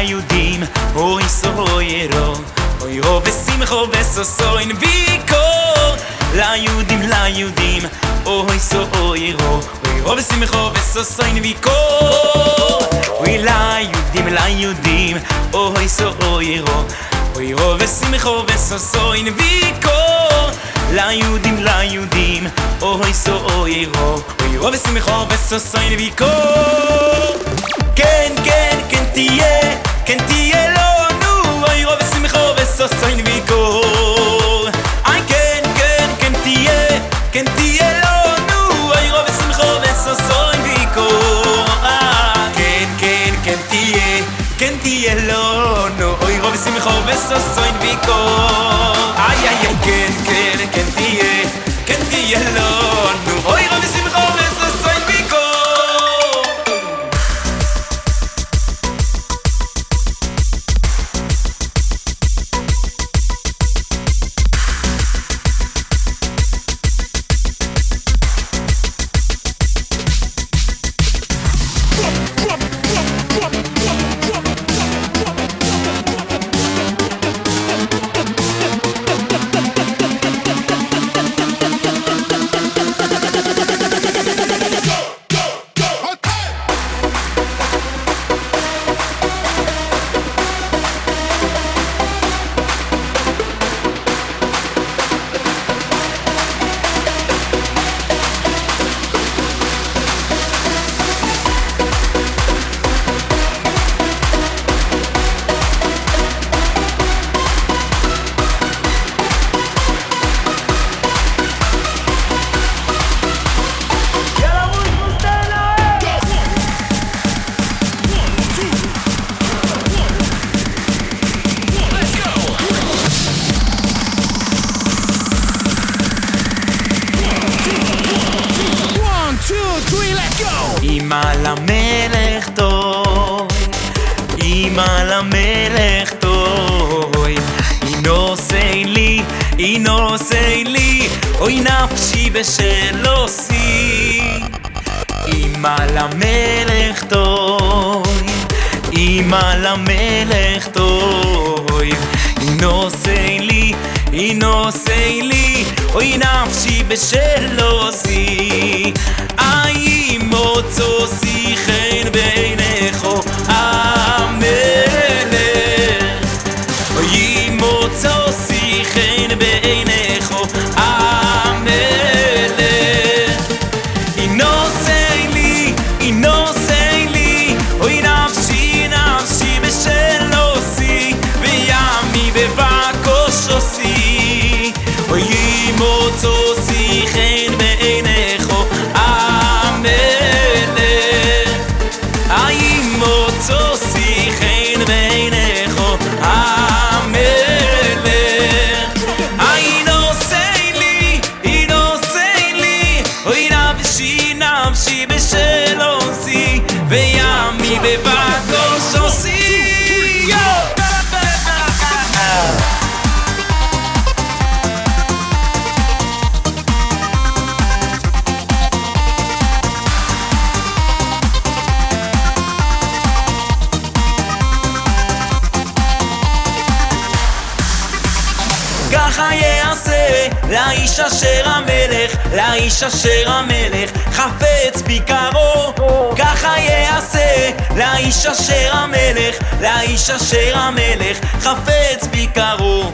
ליהודים, אוי סוירו, אוי רו ושמחו וששון ויקור. ליהודים, אוי סוירו, אוי רו ושמחו וששון ויקור. אוי ליהודים, אוי סוירו, אוי רו ושמחו וששון ויקור. ליהודים, אוי סוירו, אוי רו ושמחו וששון ויקור. כן תהיה לנו, אוי רו ושמחו וששון ויקור. איי כן תהיה לנו, אוי רו ושמחו וששון ויקור. כן תהיה לנו, אוי רו ושמחו וששון ויקור. איי כן תהיה לנו, אוי רו ושמחו וששון ויקור. אמא למלך טוי, אינוסי לי, אוי נפשי בשלוסי. אמא למלך טוי, אינוסי לי, אוי נפשי בשלוסי. איי מוצא חן בעיניכו המלך, אוי מוצא חן בעיניכו המלך. אינוסי לי, אוי נפשי בשלוסי, וימי בבקושוסי. אוי מוצא חן בעיניכו המלך, איי מוצא חן בעיניכו המלך. איי נוסי לי, אוי נפשי בשלוסי, וימי בבקושוסי. ככה יעשה לאיש אשר המלך חפץ ביקרו. ככה יעשה לאיש אשר המלך חפץ ביקרו.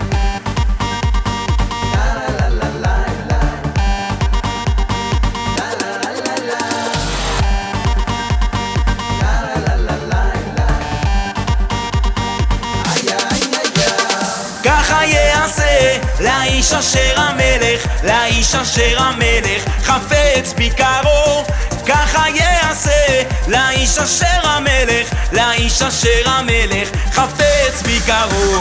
ככה יעשה לאיש אשר המלך חפץ ביקרו. ככה יעשה לאיש אשר המלך חפץ ביקרו.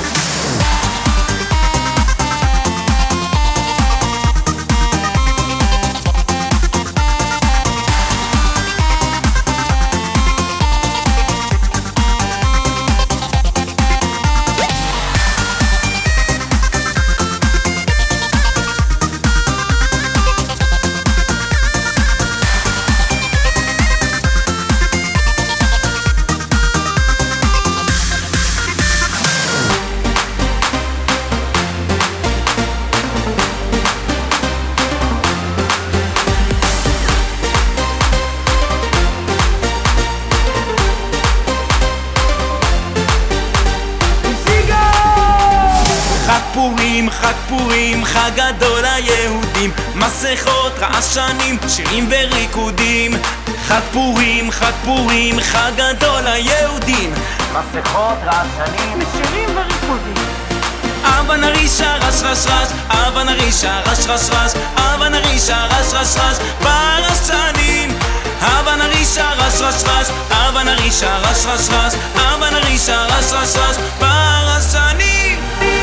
פורים, חג פורים, חג גדול ליהודים, מסכות, רעשנים, שירים וריקודים. חג פורים, חג פורים, חג גדול ליהודים, מסכות, רעשנים, שירים וריקודים. אבא נרישה רש רש רש, אבא נרישה רש רש רש, אבא נרישה רש רש רש, ברשנים. אבא נרישה רש רש רש, אבא נרישה רש רש רש, אבא נרישה רש רש רש, ברשנים.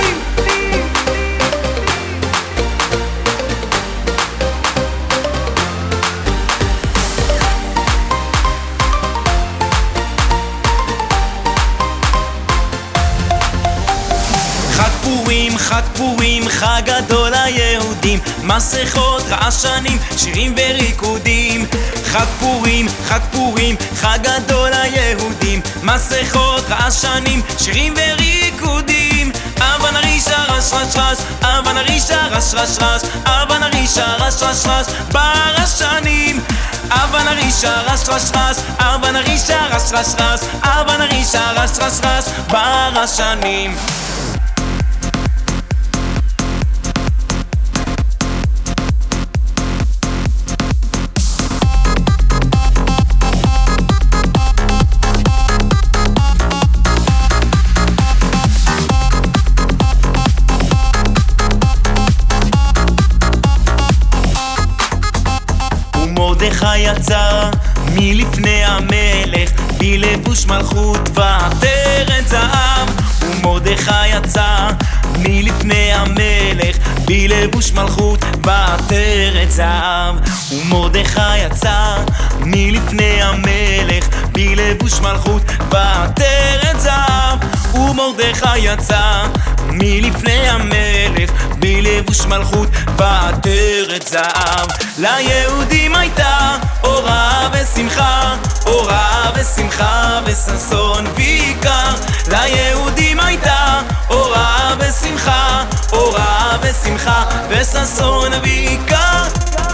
חג פורים, חג פורים, חג גדול ליהודים, מסכות, רעשנים, שירים וריקודים. חג פורים, חג פורים, חג גדול ליהודים, מסכות, רעשנים, שירים וריקודים. אבא נרישה רש רש רש, אבא נרישה רש רש רש, אבא נרישה רש רש רש, ברשנים. אבא נרישה רש רש רש, אבא נרישה רש רש רש, אבא נרישה רש רש רש, ברשנים. מרדכי יצא מלפני המלך בלבוש מלכות ועטרת זהב. ומרדכי יצא מלפני המלך בלבוש מלכות ועטרת זהב. ומרדכי יצא מלפני המלך בלבוש מלכות ועטרת זהב. ומרדכי יצא מלפני המלך בלבוש מלכות ועטרת זהב. ליהודים הייתה אורה ושמחה, אורה ושמחה וששון ויקר. ליהודים הייתה אורה ושמחה, אורה ושמחה וששון ויקר.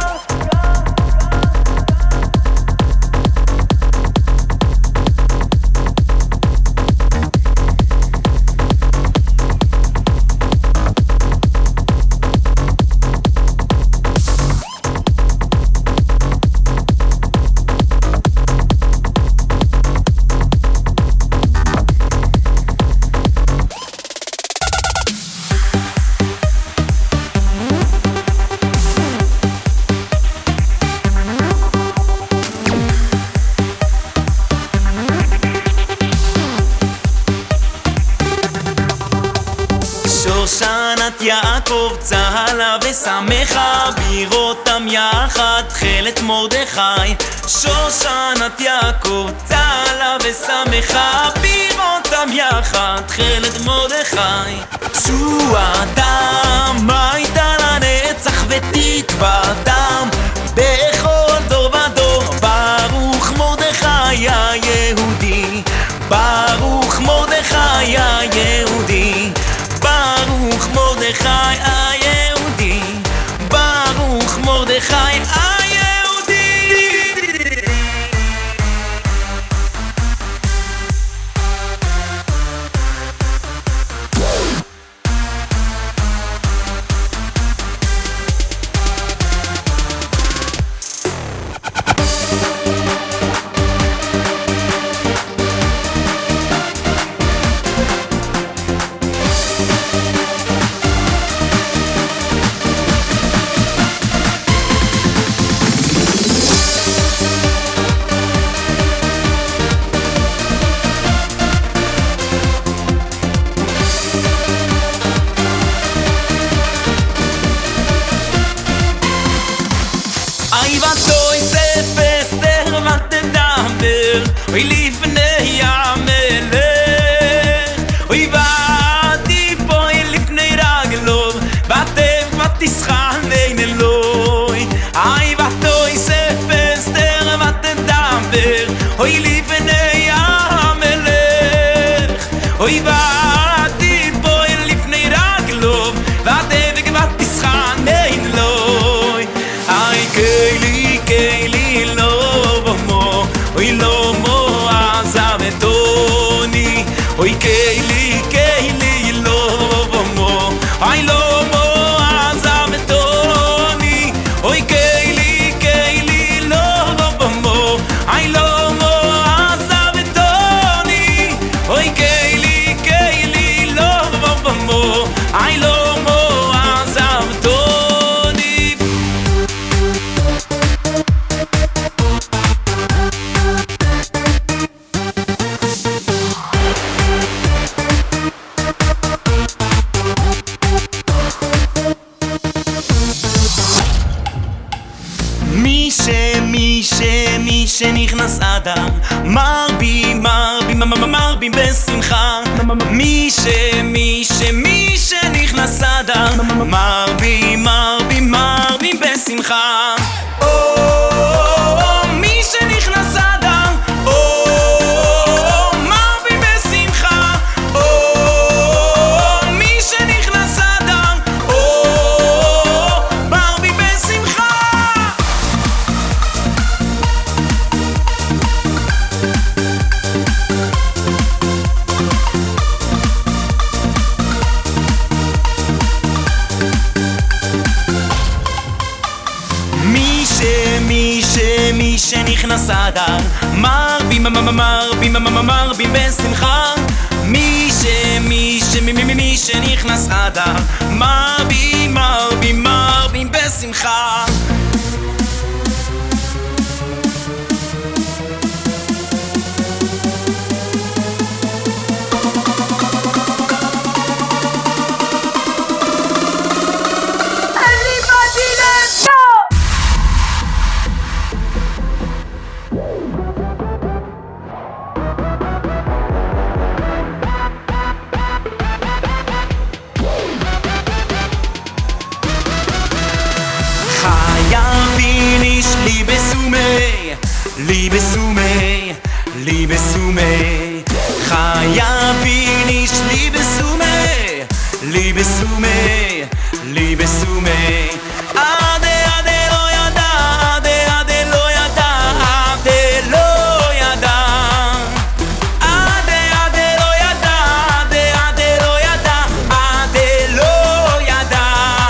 שושנת יעקב צהלה ושמחה, בראותם יחד תכלת מרדכי. שושנת יעקב צהלה ושמחה, בראותם יחד תכלת מרדכי. תשועתם הייתה לנצח ותקוותם בכל דור ודור. ברוך מרדכי היהודי, ברוך מרדכי היהודי, ברוך מרדכי היהודי, ברוך מרדכי היהודי. ותוי ספס אסתר ותדבר, אוי לפני המלך, אוי ותיפול לפני רגלו, ותשכן בין אלוהי. אוי ותוי ספס אסתר ותדבר, אוי לפני המלך, אוי ותיפול לפני רגלו, ותשכן בין אלוהי. אוי קיילי לא במו, אוי לא מו עזבתוני, אוי קיילי לא במו, אוי לא אדר, מרבים בשמחה. מי שנכנס אדר, מרבים בשמחה. מי שנכנס אדר, מרבים בשמחה. מי שנכנס אדר, מרבים בשמחה. מי שנכנס אדר, מרבים בשמחה. מי שנכנס אדר, מרבים בשמחה. Liebe Sume, Chaya Vinish, Liebe Sume, Ade lo yada, Ade lo yada, Ade lo yada, Ade lo yada, Ade lo yada, Ade lo yada,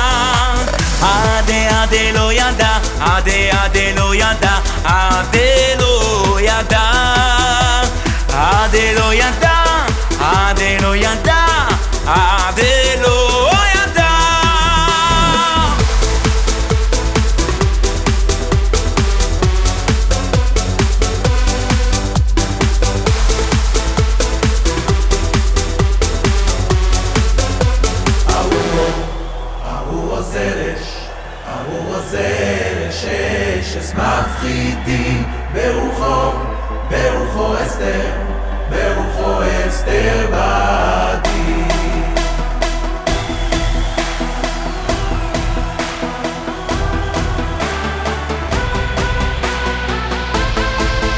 Ade lo yada, Ade lo yada, Ade lo yada. Ade lo yada, Ade lo yada, Ade lo yada. ההוא עוזרש, אש מפחידים ברוחו אסתר בדי.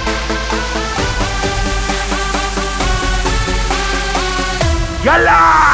יאללה!